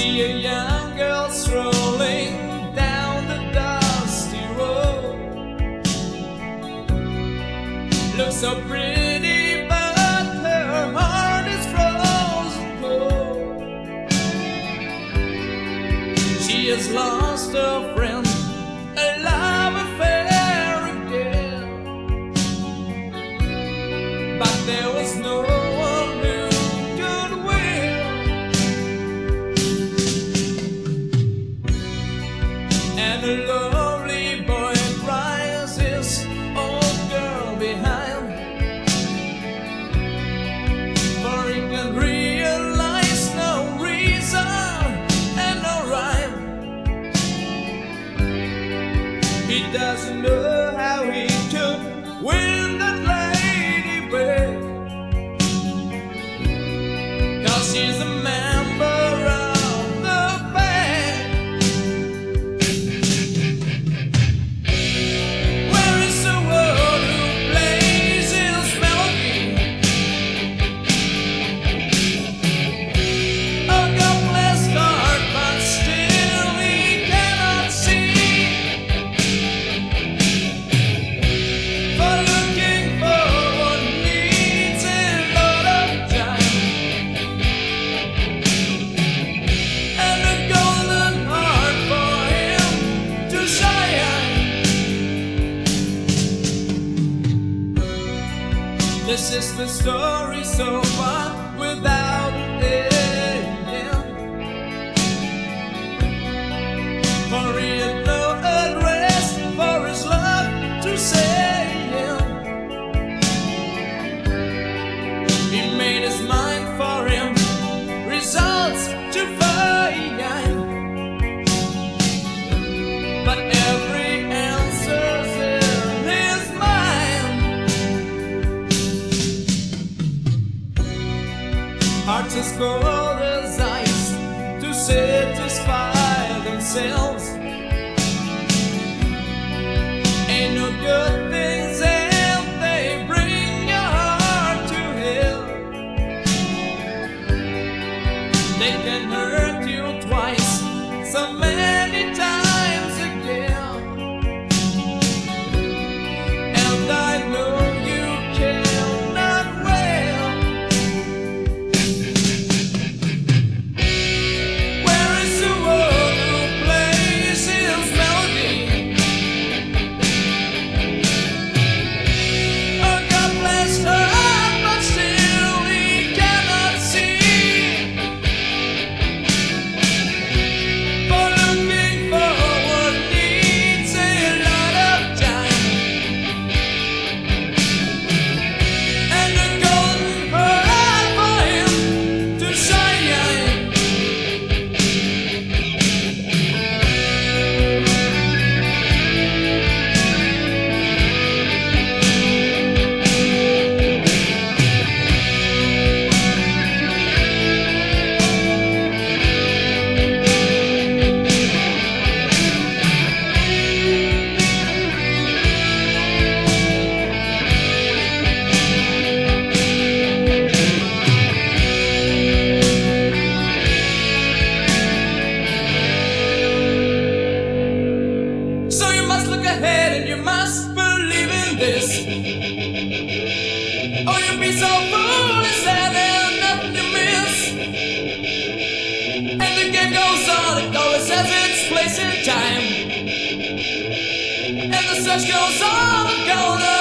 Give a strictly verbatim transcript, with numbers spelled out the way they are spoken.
see a young girl strolling down the dusty road. Looks so pretty, but her heart is frozen cold. She has lost her friend, a love affair again. But there was no one who could win. And a lonely boy cries his old girl behind, for he can realize no reason and no rhyme. He doesn't know how he could win that lady back, 'cause she's a member of the band. Where is the one who plays his melody? Oh, God bless the heart, but still he cannot see. For looking forward needs a lot of time, and a golden heart for him to shine. This is the story so far without an end. For he had no address for his love to say. He made his mind for him, results to find, but every answer's in his mind. Hearts as cold as ice to satisfy themselves. Ain't no good things and they bring your heart to hell. They can hurt you twice, so many times again. And I know you cannot well. Where is the one who plays his melody? Oh, God bless her heart, but still he cannot see. For looking forward needs a lot of time, and a golden heart for him to shine. So you must look ahead and you must believe in this, or you'll be so foolish that there's nothing to miss. And the game goes on, it always has its place in time, and the search goes on, going on.